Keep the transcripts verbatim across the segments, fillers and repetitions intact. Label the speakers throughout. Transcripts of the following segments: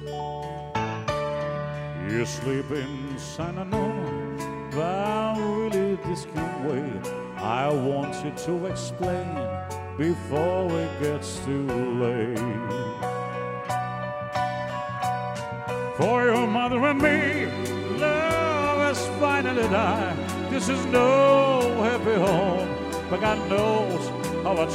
Speaker 1: You sleep inside, I know, but really this can't wait. I want you to explain before it gets too late. For your mother and me, love has finally died. This is no happy home, but God knows how I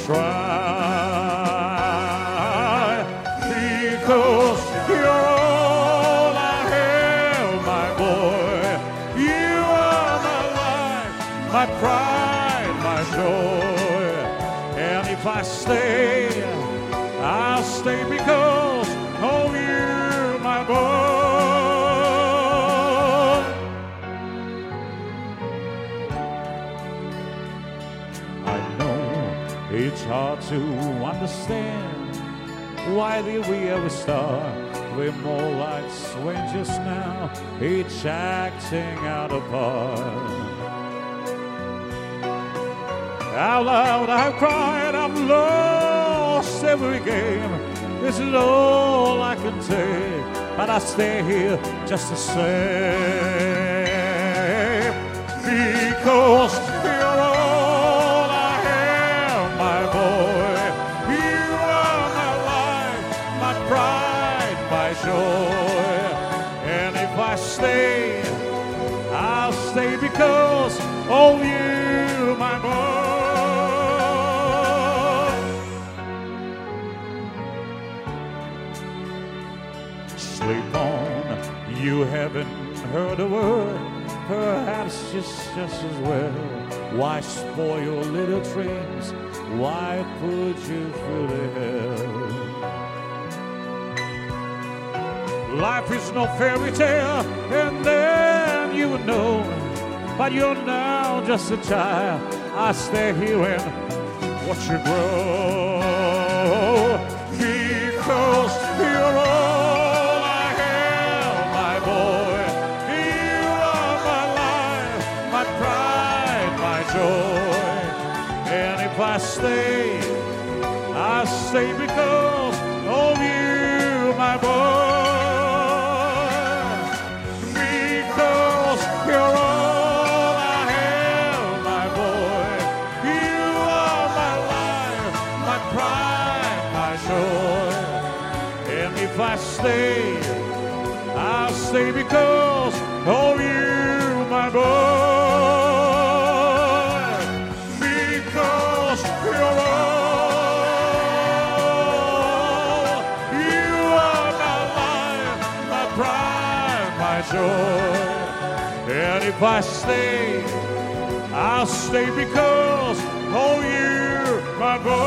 Speaker 1: try. Because you're all I have, my boy. You are my life, my pride, my joy. And if I stay, I'll stay because of you, my boy. It's hard to understand, why did we ever start? We're more like strangers now, each acting out a part. Out loud I've cried, I've lost every game. This is all I can take, but I stay here just the same. Because you're all joy. And if I stay, I'll stay because of you, my boy. Sleep on, you haven't heard a word, perhaps just, just as well. Why spoil your little dreams? Why put you through the hell? Life is no fairy tale, and then you would know. But you're now just a child. I stay here and watch you grow. Because you're all I have, my boy. You are my life, my pride, my joy. And if I stay, I stay because of you, my boy. If I stay, I'll stay because of you, my boy. Because you're all, you are my life, my pride, my joy. And if I stay, I'll stay because of you, my boy.